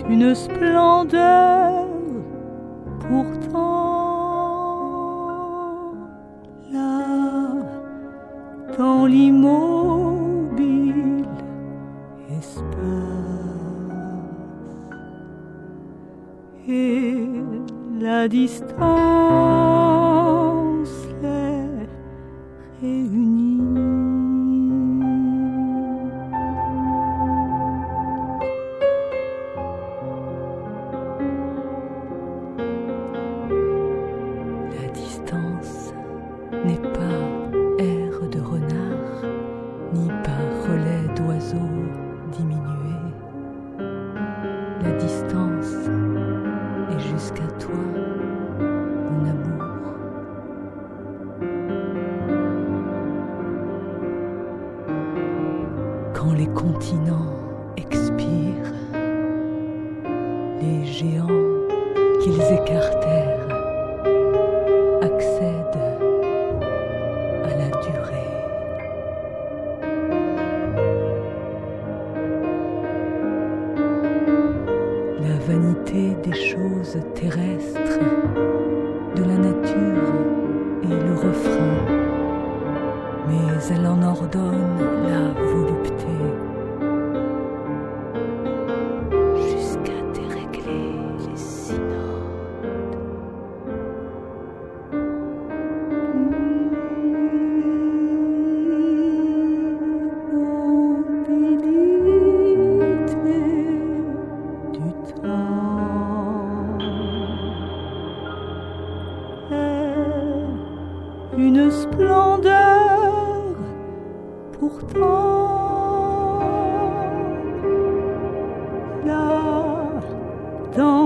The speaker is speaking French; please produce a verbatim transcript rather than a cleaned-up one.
une splendeur pourtant. Là, dans l'immobile espace, et la distance les réunit. La distance n'est pas air de renard, ni par relais d'oiseaux diminué. La distance est jusqu'à toi, mon amour. Quand les continents expirent, les géants qu'ils écartèrent accèdent à la durée. La vanité des choses terrestres, de la nature est le refrain, mais elle en ordonne la volupté jusqu'à dérégler les synodes. L'immobilité du temps est une splendeur pourtant. Là, dans